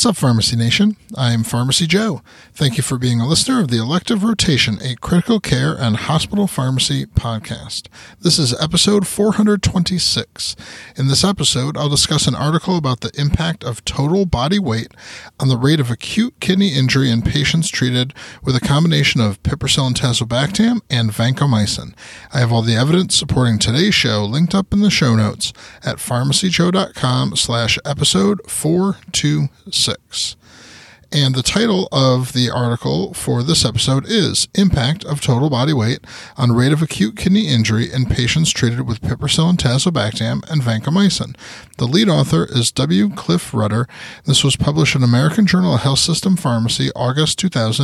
What's up, Pharmacy Nation? I'm Pharmacy Joe. Thank you for being a listener of the Elective Rotation, a critical care and hospital pharmacy podcast. This is episode 426. In this episode, I'll discuss an article about the impact of total body weight on the rate of acute kidney injury in patients treated with a combination of piperacillin tazobactam and vancomycin. I have all the evidence supporting today's show linked up in the show notes at pharmacyjoe.com/episode 426. And the title of the article for this episode is Impact of Total Body Weight on Rate of Acute Kidney Injury in Patients Treated with Piperacillin Tazobactam and Vancomycin. The lead author is W. Cliff Rudder. This was published in American Journal of Health System Pharmacy, August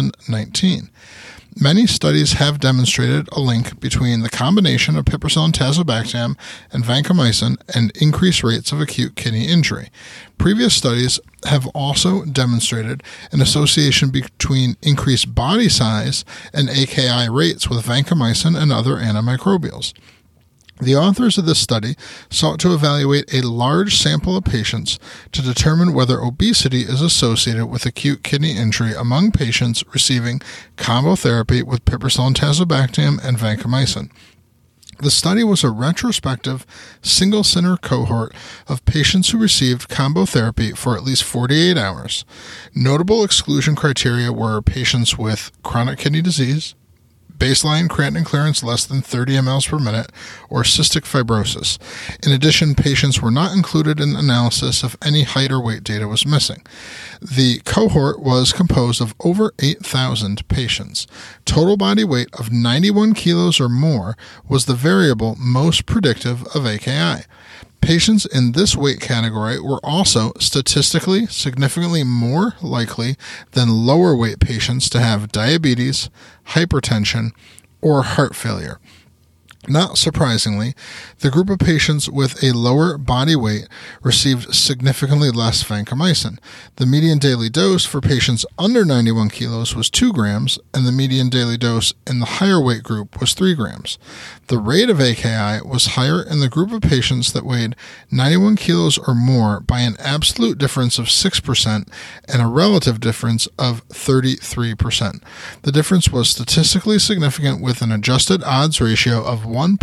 2019. Many studies have demonstrated a link between the combination of piperacillin tazobactam and vancomycin and increased rates of acute kidney injury. Previous studies have also demonstrated an association between increased body size and AKI rates with vancomycin and other antimicrobials. The authors of this study sought to evaluate a large sample of patients to determine whether obesity is associated with acute kidney injury among patients receiving combo therapy with piperacillin tazobactam and vancomycin. The study was a retrospective, single-center cohort of patients who received combo therapy for at least 48 hours. Notable exclusion criteria were patients with chronic kidney disease, baseline creatinine clearance less than 30 mL per minute, or cystic fibrosis. In addition, patients were not included in analysis if any height or weight data was missing. The cohort was composed of over 8,000 patients. Total body weight of 91 kilos or more was the variable most predictive of AKI. Patients in this weight category were also statistically significantly more likely than lower weight patients to have diabetes, hypertension, or heart failure. Not surprisingly, the group of patients with a lower body weight received significantly less vancomycin. The median daily dose for patients under 91 kilos was 2 grams, and the median daily dose in the higher weight group was 3 grams. The rate of AKI was higher in the group of patients that weighed 91 kilos or more by an absolute difference of 6% and a relative difference of 33%. The difference was statistically significant with an adjusted odds ratio of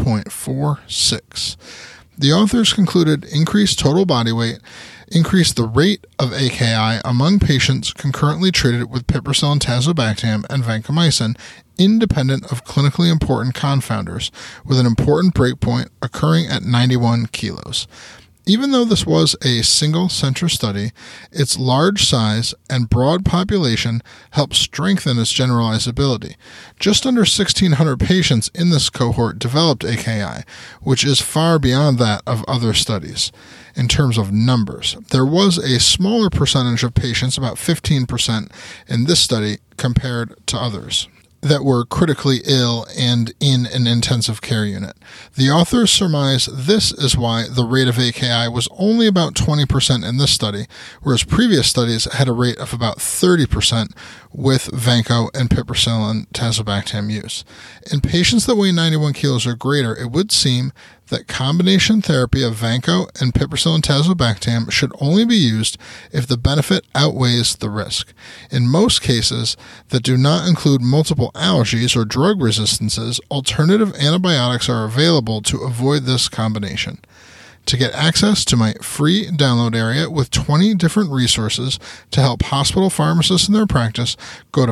1.46. The authors concluded increased total body weight increased the rate of AKI among patients concurrently treated with piperacillin tazobactam and vancomycin, independent of clinically important confounders, with an important breakpoint occurring at 91 kilos. Even though this was a single-center study, its large size and broad population helped strengthen its generalizability. Just under 1,600 patients in this cohort developed AKI, which is far beyond that of other studies. In terms of numbers, there was a smaller percentage of patients, about 15%, in this study compared to others, that were critically ill and in an intensive care unit. The authors surmise this is why the rate of AKI was only about 20% in this study, whereas previous studies had a rate of about 30% with vanco and piperacillin tazobactam use. In patients that weigh 91 kilos or greater, it would seem that combination therapy of vanco and piperacillin tazobactam should only be used if the benefit outweighs the risk. In most cases that do not include multiple allergies or drug resistances, alternative antibiotics are available to avoid this combination. To get access to my free download area with 20 different resources to help hospital pharmacists in their practice, go to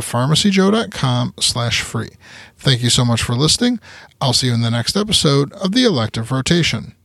pharmacyjoe.com/free. Thank you so much for listening. I'll see you in the next episode of the Elective Rotation.